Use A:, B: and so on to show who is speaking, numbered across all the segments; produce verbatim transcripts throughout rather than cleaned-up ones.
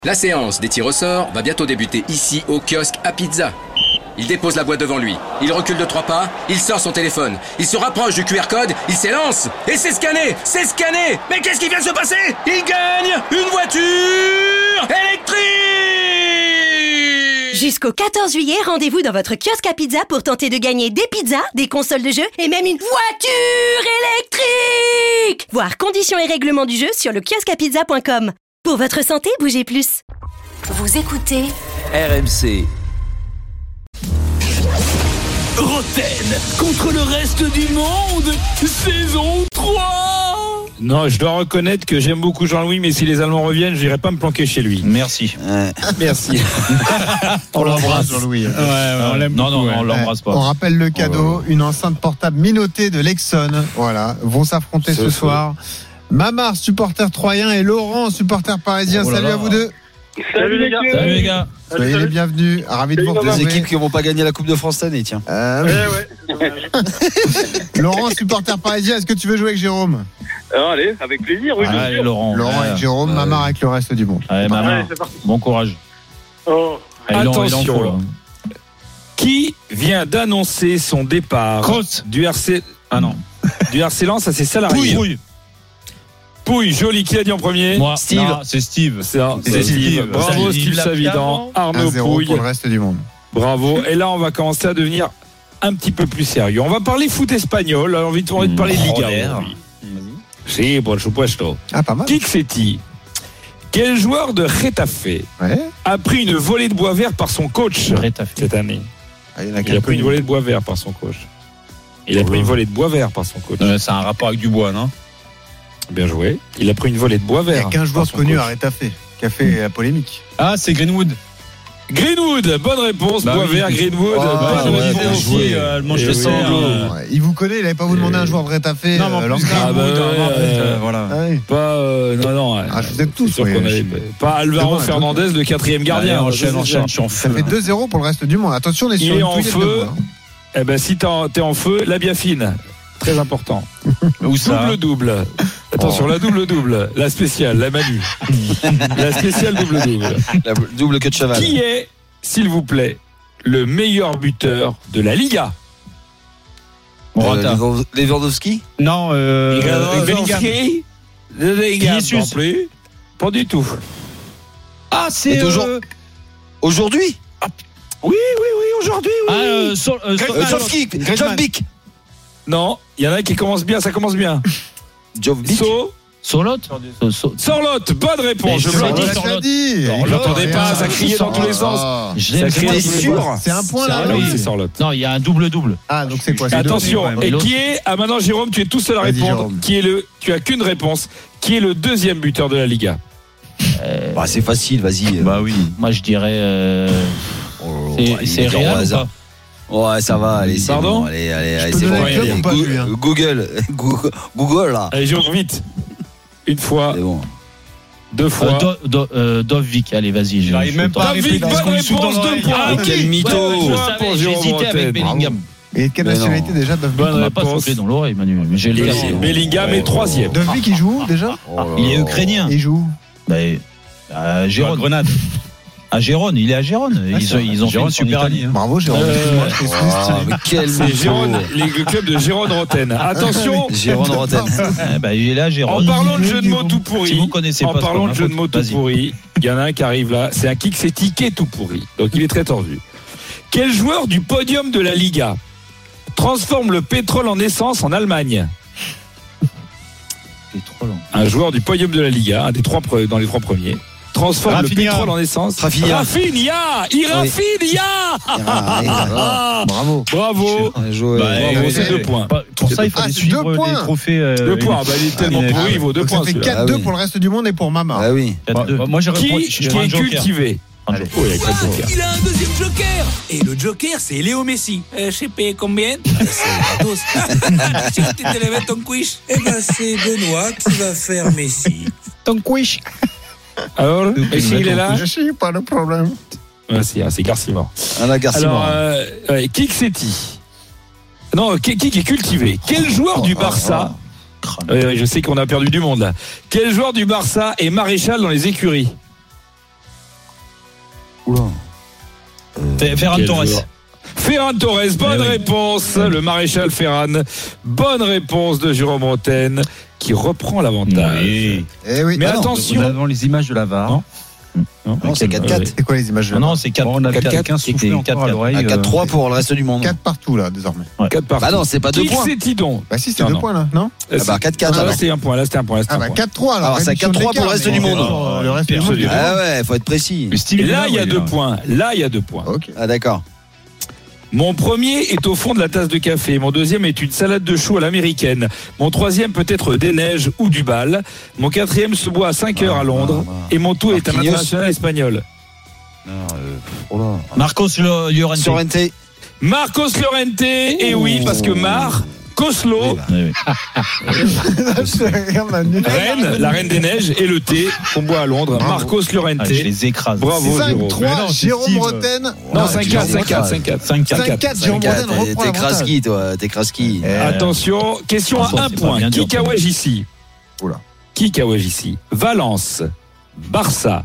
A: La séance des tirs au sort va bientôt débuter ici au kiosque à pizza. Il dépose la boîte devant lui, il recule de trois pas, il sort son téléphone, il se rapproche du Q R code, il s'élance et c'est scanné, c'est scanné. Mais qu'est-ce qui vient de se passer? Il gagne une voiture électrique!
B: Jusqu'au quatorze juillet, rendez-vous dans votre kiosque à pizza pour tenter de gagner des pizzas, des consoles de jeu et même une voiture électrique! Voir conditions et règlements du jeu sur le kiosque à pizza point com. Pour votre santé, bougez plus. Vous écoutez
C: R M C.
D: Roten contre le reste du monde, saison trois.
E: Non, je dois reconnaître que j'aime beaucoup Jean-Louis, mais si les Allemands reviennent, je n'irai pas me planquer chez lui.
F: Merci.
C: Ouais.
E: Merci.
F: On l'embrasse, Jean-Louis.
E: Ouais, ouais, on l'aime
F: non,
E: beaucoup,
F: non, non, on
E: ouais.
F: l'embrasse pas.
G: On rappelle le cadeau, une enceinte portable minottée de Lexon. Voilà, vont s'affronter ce, ce soir. Mamar, supporter troyen, et Laurent, supporter parisien.
F: Oh là
G: Salut
F: là.
G: à vous deux.
H: Salut les gars.
F: Salut les gars.
G: Soyez les bienvenus. Ravi de vous
C: Des
G: retrouver.
C: équipes qui n'ont pas gagné la Coupe de France cette année, tiens.
G: Euh,
H: Ouais, ouais.
G: Laurent, supporter parisien, est-ce que tu veux jouer avec Jérôme?
H: Alors, allez, avec plaisir, oui, bien
F: Allez,
H: sûr.
F: Laurent.
G: Laurent
F: Ouais.
G: avec Jérôme,
C: Ouais.
G: Mamar avec le reste du monde.
F: Allez, maman.
H: Allez, c'est parti.
F: Bon courage.
H: Oh.
F: Allez, Laurent, il en
E: Attention,
F: faut,
E: là.
F: là.
E: Qui vient d'annoncer son départ
F: Kroos.
E: du R C
F: Ah non.
E: du R C Lens à ses salariés?
F: Pouille.
E: Pouille, joli. Qui l'a dit en premier?
F: Moi.
C: Steve.
F: Non, c'est Steve.
E: C'est un-
F: C'est
E: c'est
F: Steve.
E: Steve. Bravo
F: Salut.
E: Steve
F: Il l'a
E: Savidan.
F: fait
G: un
E: Arnaud
G: zéro
E: Pouille.
G: pour le reste du monde.
E: Bravo. Et là, on va commencer à devenir un petit peu plus sérieux. On va parler foot espagnol. Alors, envie de envie de parler de Liga.
F: Joder.
E: aujourd'hui. Si, por supuesto.
G: Ah, pas mal.
E: Kiksetti. Quel joueur de Getafe
G: Ouais.
E: a pris une volée de bois vert par son coach
F: Getafe.
E: cette année?
G: Ah, il y en a
E: Il a
G: quelques
E: pris une volée de bois vert par son coach. Il a pris une volée de bois vert par son coach.
F: Euh, C'est un rapport avec du bois, non?
E: Bien joué. Il a pris une volée de bois
G: Il y
E: vert.
G: a qu'un joueur
E: par son
G: connu
E: coach.
G: à Retafe qui a fait la polémique.
F: Ah, c'est Greenwood.
E: Greenwood, bonne réponse.
F: Bah
E: bois
F: oui.
E: vert, Greenwood.
G: Oh,
E: bonne
G: ouais,
E: réponse.
G: bien joué.
F: Euh, le manche
E: Et
F: de
E: oui.
F: sang.
G: Ouais, il vous connaît, il n'avait pas vous demandé un joueur de Retafe.
F: Non, mais en
G: euh,
F: plus,
G: Lanka.
E: Ah, bah,
F: Greenwood,
E: ouais,
F: en fait,
E: euh,
F: euh, voilà.
G: Ah oui.
E: Pas, euh, non, non. ouais.
G: Ah, je vous aime tous.
E: C'est sûr
G: oui,
E: qu'on
G: je-
E: avait- Pas Alvaro
G: Demain,
E: Fernandez, le quatrième gardien.
F: Allez, enchaîne,
E: Ça, c'est
F: enchaîne.
E: ça.
F: Je suis en
G: Ça
F: feu.
G: fait deux zéro pour le reste du monde. Attention, on est sur
E: Il est
G: une
E: en
G: touillette de
E: feu.
G: bois, hein.
E: Eh ben, si t'es en, t'es en feu, la biafine. Très important.
F: Où ça?
E: Double-double. Attention, la double-double. La spéciale, la Manu. La spéciale double-double.
C: La double queue de cheval.
E: Qui est, s'il vous plaît, le meilleur buteur de la Liga?
F: Morata.
C: Euh, Lewandowski.
F: Non, euh. Bellingham.
E: Lewandowski Bellingham
F: Vinicius.
E: non plus. Pas du tout.
F: Ah, c'est.
C: Et toujours-
F: euh,
C: Aujourd'hui.
E: Oui, oui, oui, aujourd'hui, oui.
F: Ah, euh, Sol- euh, Sol-
C: Euh,
F: Sol-
C: Jovkic.
F: Griezmann.
C: Jovkic.
E: Non, il y en a qui commencent bien, ça commence bien.
C: Jovkic.
E: So,
F: Sorlotte. So- so-
E: Sorlotte, bonne
F: Mais
E: réponse. Je
F: je
E: vous
F: l'ai
E: l'ai
F: dit,
E: dit.
G: On l'a
F: Sorlotte.
G: dit.
F: Non,
G: Il
E: j'entendais
G: a-
E: pas, ça criait dans tous les sens.
G: Ah.
F: Je
E: Ça
F: l'aime,
E: crée
F: c'est
E: des
F: moi,
C: T'es
F: c'est moi.
C: sûr?
G: C'est un point
F: C'est
G: là.
F: un-
E: Ah oui,
F: oui.
E: c'est Sorlotte.
F: Non, il y a un double-double.
G: Ah, donc c'est quoi? C'est deux
E: Attention,
G: points, quand
E: et
G: même.
E: qui est. Ah, maintenant, Jérôme, tu es tout seul à
G: Vas-y,
E: répondre.
G: Jérôme.
E: Qui est le. Tu as qu'une réponse. Qui est le deuxième buteur de la Liga?
F: Euh,
C: Bah, c'est facile, vas-y.
F: Bah oui. Moi, je dirais. euh,
C: Oh,
F: C'est
C: il
F: c'est
C: est dans
F: Real
C: le
F: ou
C: hasard.
F: pas?
C: Ouais, ça va, allez, c'est
E: Pardon
C: bon. Allez, allez, allez,
G: peux
C: c'est
G: donner
C: bon.
G: le club
C: Allez,
G: ou pas,
C: Go-
G: Julien
C: Google, Google, Google, là.
E: Allez, Jérôme, vite. Une fois,
C: C'est bon.
E: deux
F: Euh,
E: fois.
F: Do- Do- euh, Dovvik, allez, vas-y. je-
G: J'arrive
F: je
G: même
F: tente.
G: pas à
E: David,
G: répéter
E: bonne
G: ce qu'on me souffle
E: réponse,
G: dans
E: deux
G: l'oreille.
E: points.
G: Ah,
C: Mais quel mytho.
F: Ouais, je
E: Point
F: savais,
E: pour
F: j'ai
E: Jérôme
F: hésité avec
E: Rotten.
F: Bellingham.
G: Et quelle
C: Mais
G: nationalité
C: non.
G: déjà Dovvik?
E: Bonne
F: On m'a pas
E: réponse.
F: soufflé dans l'oreille, Manu. Mais j'ai le
E: Et Bellingham est troisième.
G: Dovvik, il joue où, déjà?
F: Il est ukrainien.
G: Il joue.
F: Bah, à Gérone. Grenade. À Gérone, il est à Gérone.
G: Ah,
F: Ils,
G: c'est
F: ont- ils ont fait
G: Gérone,
F: une super année.
G: Bravo, Jérôme.
E: Euh,
G: Excuse-moi, je t'ai
C: Ah, mais quel
E: C'est
C: mytho.
E: Gérone, les- le club de Gérone Rotten. Attention,
C: Jérôme Rotten.
F: Eh ben, il est à
E: en
F: Gérone.
E: parlant de jeu de mots tout
F: Si
E: pourri,
F: vous connaissez
E: en
F: pas, c'est
E: parlant
F: pas
E: de
F: ma
E: jeu de
F: faute.
E: mots tout
F: Vas-y.
E: pourri, il y en a un qui arrive là, c'est un kick, c'est ticket tout pourri. Donc il est très tordu. Quel joueur du podium de la Liga transforme le pétrole en essence en Allemagne?
F: C'est trop long.
E: Un joueur du podium de la Liga, un des trois pre- dans les trois premiers, transforme
F: Rafinha.
E: le pétrole en essence.
C: Rafinha.
E: Rafinha, il Rafinha.
C: Ah,
E: Ah,
G: Bravo.
E: bravo.
C: Bien joué.
F: Bah,
E: Bravo,
F: eh,
E: c'est
F: eh,
E: deux points.
F: Pas- Pour ça, il
G: Ah,
F: fallait
G: c'est
F: suivre
G: deux
F: les
G: points.
F: trophées. euh,
E: Deux
F: il-
E: points, bah, il est tellement
G: Ah,
E: pourri, il vaut deux
G: donc
E: points.
G: ça fait
E: celui-là.
G: quatre deux
C: Ah oui.
G: pour le reste du monde et pour Mamar.
C: Ah oui.
F: quatre deux. Moi, j'aurais
E: Qui,
F: pris-
E: qui
F: je prends un
E: est
F: joker.
E: cultivé?
F: Un joker.
E: Oh, il y a pas de joker.
D: Il a un deuxième joker. Et le joker, c'est Léo Messi. Euh, je sais pas combien. C'est gratos. Si tu te lèves ton quiche. Eh ben, c'est Benoît qui va faire Messi.
F: Ton quiche.
E: Alors, Messi, il est là?
G: Je sais pas le problème.
E: Ah, si, ah, c'est Garcimore.
C: Un agarciment.
E: Alors, euh, ouais, Kiksetti. Non, qui, qui est cultivé. Quel joueur du Barça, euh, je sais qu'on a perdu du monde là, quel joueur du Barça est maréchal dans les écuries?
C: Oula.
F: Fer- Ferran
E: Quel
F: Torres.
E: joueur. Ferran Torres, bonne
F: Eh oui.
E: réponse. Le maréchal Ferran, bonne réponse de Jérôme Roten qui reprend l'avantage.
F: Oui.
G: Eh oui.
E: Mais
G: Ah non,
E: attention.
I: Nous avons les images de la V A R.
E: Non.
I: Non,
C: Non, c'est quatre quatre.
G: C'est quoi les images de
F: Non, non, c'est quatre.
I: Bon, on a
E: quatre,
I: quelqu'un
F: c'est
I: soufflé
F: quatre,
I: encore à
F: quatre.
I: l'oreille.
C: À quatre trois
I: euh,
C: pour le reste du monde.
G: quatre partout là désormais.
E: quatre partout.
C: Bah non, c'est pas deux
E: Qui
C: points.
E: c'est donc
G: Bah si, c'est
E: Non,
G: deux
E: non.
G: points là, non?
C: Ah bah quatre quatre
E: Ah, là
C: alors.
E: c'était un point, là c'était un point, là c'était
G: Ah
E: un
G: bah
E: point.
G: quatre trois alors.
C: Alors, c'est
G: réduction de
C: quatre trois pour le
G: l'écart,
C: reste
G: mais
C: du monde.
G: sur Le reste du monde.
E: Absolument.
C: Ah ouais, faut être précis.
I: le style
E: Et
I: est
E: là
I: là,
E: il y a
I: ouais,
E: deux
I: là.
E: points. Là il y a deux points.
G: Ok.
C: Ah d'accord.
E: Mon premier est au fond de la tasse de café. Mon deuxième est une salade de choux à l'américaine. Mon troisième peut être des neiges ou du bal. Mon quatrième se boit à cinq heures à Londres. Et mon tout est un
C: Marquinhos.
E: international espagnol.
I: Non, euh, oh là.
F: Marcos Llorente.
C: Sorrente.
E: Marcos Llorente. Et oui, parce que Mar, Coslo,
F: Oui, oui.
E: reine, la reine des neiges, et le thé qu'on boit à Londres. Marcos Llorente.
F: Ah, je les écrase.
E: Bravo,
G: cinq
E: Jérôme.
G: trois,
I: Mais non, c'est
G: Jérôme
I: Steve.
G: Roten.
E: Non, cinq quatre, cinq quatre, cinq quatre.
F: cinq quatre.
G: cinq quatre, Jérôme Roten reprend
C: T'es
G: l'avantage.
C: Kraski, toi. T'es Kraski.
G: Eh,
E: Attention, question à
F: François,
E: un
F: c'est pas
E: point.
F: bien
E: Qui
F: dur,
E: Kawaj ici
G: Oula.
E: Qui Kawaj ici Valence, Barça,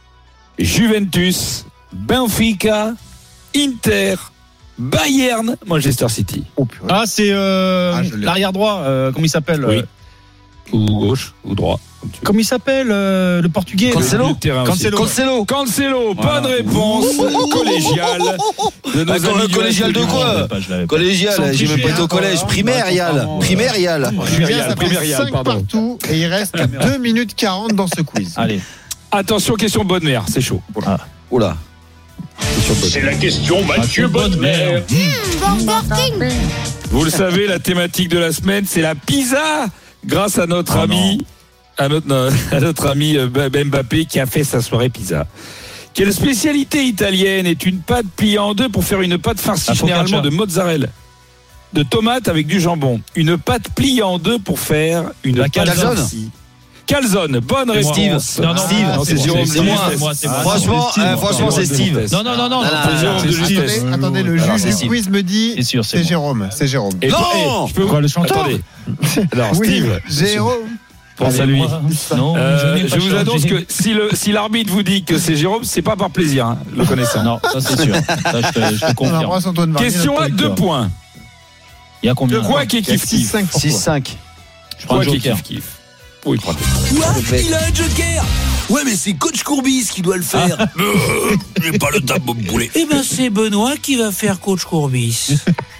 E: Juventus, Benfica, Inter, Bayern, Manchester City.
G: Oh, purée.
F: Ah, c'est euh,
G: Ah, je l'ai.
F: l'arrière droit. euh, comment il s'appelle
E: Oui.
F: euh,
E: Ou gauche, ou droit. comme tu veux.
F: Comment il s'appelle euh, le portugais là
C: Cancelo.
E: Le terrain aussi.
F: Cancelo.
C: Cancelo.
E: Cancelo,
F: Voilà.
E: bonne réponse collégiale de nos
C: Ah,
E: amis du
C: collégial de
E: reste du
C: quoi
F: Je
E: monde.
F: l'avais pas, je l'avais pas.
C: Collégial,
F: Sans
C: j'ai même pas
F: tricher,
C: été au
F: hein,
C: collège.
F: hein.
C: Primérial.
F: Attends,
C: Primérial.
G: Julien,
E: Primérial,
G: ça fait
E: primérial,
G: cinq
E: pardon.
G: partout et il reste deux minutes quarante dans ce quiz.
F: Allez.
E: Attention, question bonne mère, c'est chaud.
C: Oula.
E: Question bonne
J: C'est la question Mathieu
F: Mathieu
J: Bonnemer.
F: Bonnemer.
E: Vous le savez, la thématique de la semaine, c'est la pizza, grâce à notre
F: Oh
E: ami, à notre, à notre ami euh, Mbappé qui a fait sa soirée pizza. Quelle spécialité italienne est une pâte pliée en deux pour faire une pâte farcie
F: La
E: généralement
F: focaccia.
E: de mozzarella, de tomates avec du jambon? Une pâte pliée en deux pour faire une
F: La
E: pâte
C: calzone.
E: farcie. Calzone, bonne
F: C'est moi.
E: réponse.
F: Non, non,
C: Steve.
E: Non, c'est
F: c'est
E: Jérôme
C: c'est
E: de
C: moi,
E: justesse.
F: c'est moi, c'est moi.
C: Franchement,
F: C'est Steve,
C: euh, franchement, c'est Steve.
F: Non, non, non, non.
C: Non, non,
E: C'est Jérôme de
C: non,
E: justesse.
G: Attendez, attendez, le
C: Alors,
G: juge
C: c'est
G: du
C: Steve.
G: quiz me dit
F: C'est sûr, c'est
G: c'est
F: moi.
G: Jérôme, c'est Jérôme.
E: Et
C: Non
E: toi, eh, je peux
F: Quoi, le chanteur
E: Attendez. Alors,
G: Oui,
E: Steve,
G: Jérôme.
E: pense à
F: Allez,
E: lui.
F: moi, Non,
E: Euh,
F: je n'ai
E: je
F: pas
E: vous
F: changé.
E: annonce que si le si l'arbitre vous dit que c'est Jérôme, c'est pas par plaisir, hein, le connaissant.
F: Non, ça c'est sûr. Ça, je te, je te
G: On
F: confirme.
G: embrasse Antoine Varnier,
E: Question
G: notre
E: à deux
G: collecteur.
E: points.
F: Il y a combien
E: De quoi qui est
G: Il y a
E: kiff
G: six
E: kiff
G: cinq pour
C: six
G: toi.
C: cinq.
F: Je prends un
E: Quoi qui est
F: joker.
E: kiff kiff Oui, prends.
D: Quoi Il a un joker. Ouais, mais c'est Coach Courbis qui doit le faire.
J: Euh, J'ai pas le temps de me bouler.
D: Eh ben, c'est Benoît qui va faire Coach Courbis.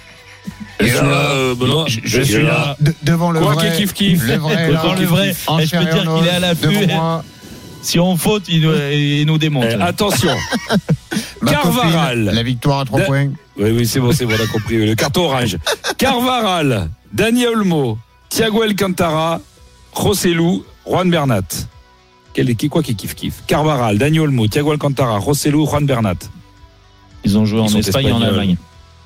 J: Et là, euh, Benoît,
F: Je, je suis là.
G: De- devant le
E: Quoi
G: vrai.
E: qui kiff kiff
G: Le vrai.
F: Devant
G: là,
F: le vrai.
G: en
F: Et je peux
G: chair et
F: dire
G: en
F: qu'il est
G: os,
F: à l'affût.
G: devant moi.
F: Si on faute, il, nous- il nous démonte.
E: Eh, attention.
G: Ma
E: Carvaral.
G: copine, la victoire à trois
E: De-
G: points.
E: Oui, oui, c'est bon, c'est bon, on a compris. Le carton orange. Carvaral, Dani Olmo, Thiago Alcantara, Rossellou, Juan Bernat. Quel est qui quoi qui kiff kiff Carvaral, Dani Olmo, Thiago Alcantara, Rossellou, Juan Bernat.
F: Ils ont joué
E: Ils
F: en
E: sont
F: Espagne et en
E: espagnols.
F: Allemagne.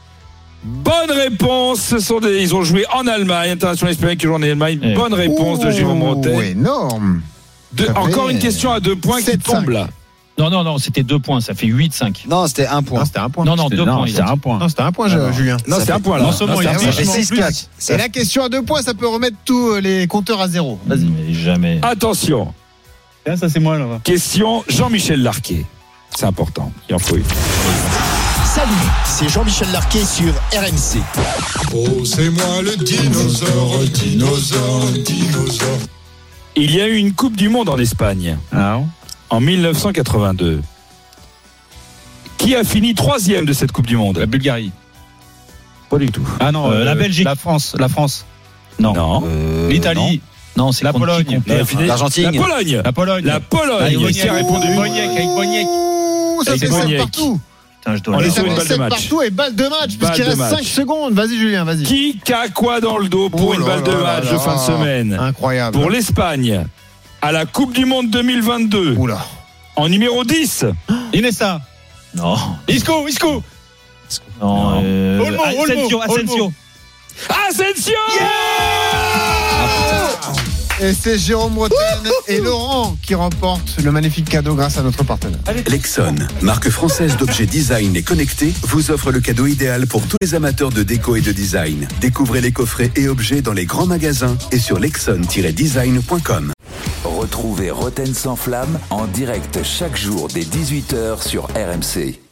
E: Bonne réponse. Ce sont des, ils ont joué en Allemagne, international espagnol qui joue en Allemagne.
F: Eh.
E: Bonne réponse de Jérôme
G: Oh,
E: Roten.
G: énorme.
E: De-
G: Ça fait
E: encore une question à deux points qui
G: sept cinq.
E: tombe là.
F: Non, non, non, c'était deux points. Ça fait huit cinq.
C: Non, c'était un point.
G: Non, c'était un point.
F: Non, non,
I: C'était-
F: deux
I: non,
F: points.
I: c'est un point.
G: Non, c'était un point, je-
C: Alors.
G: Julien.
E: Non,
C: Ça
E: c'est
C: fait-
E: un point là.
F: non seulement
E: Non,
F: il
E: c'est
F: a
E: un
F: fait
E: point.
C: Ça fait
F: en
C: six
F: plus.
C: quatre.
G: Et la question à deux points, ça peut remettre tous euh, les compteurs à zéro.
F: Vas-y, mais jamais.
E: Attention.
I: Ah, ça c'est moi là.
E: Question Jean-Michel Larquet. C'est important. Il en faut une.
K: Salut, c'est Jean-Michel Larquet sur R M C.
J: Oh, c'est moi le dinosaure, dinosaure, dinosaure.
E: Il y a eu une Coupe du Monde en Espagne
I: Ah,
E: en mille neuf cent quatre-vingt-deux. Qui a fini troisième de cette Coupe du Monde?
I: la Bulgarie.
E: Pas du tout.
I: Ah non,
F: Euh, la Belgique.
I: La France, la France. Non.
E: Non.
C: Euh,
F: L'Italie. Non, c'est
I: La
F: contre qui
I: Pologne.
F: qu'on perd.
E: fini-
C: L'Argentine.
E: La Pologne.
I: La Pologne.
E: La Pologne.
I: Avec
E: Qui a répondu?
I: Boniek, avec Boniek.
G: Ouh, ça
E: Avec
G: fait sept
E: Boniek.
G: partout.
I: Putain, je dois
E: On
I: le
E: est
G: Ça
E: sur une
G: fait
E: balle de
G: sept
E: match.
G: partout et balle de match,
E: Balle
G: puisqu'il
E: de
G: reste
E: match.
G: cinq secondes. Vas-y, Julien, vas-y.
E: Qui a quoi dans le dos pour
G: Oh
E: une
G: là
E: balle de
G: là
E: match
G: là
E: de
G: là.
E: fin de semaine?
G: Incroyable.
E: Pour l'Espagne, à la Coupe du Monde deux mille vingt-deux,
G: Oula.
E: en numéro dix,
I: Inessa.
F: Non.
I: Isco, Isco.
F: Non. euh,
I: Olmo, Olmo,
F: Asensio, Asensio.
I: Olmo.
E: Asensio.
G: Et c'est Jérôme Roten et Laurent qui remportent le magnifique cadeau grâce à notre partenaire.
L: Lexon, marque française d'objets design et connectés, vous offre le cadeau idéal pour tous les amateurs de déco et de design. Découvrez les coffrets et objets dans les grands magasins et sur lexon tiret design point com.
M: Retrouvez Roten sans flamme en direct chaque jour dès dix-huit heures sur R M C.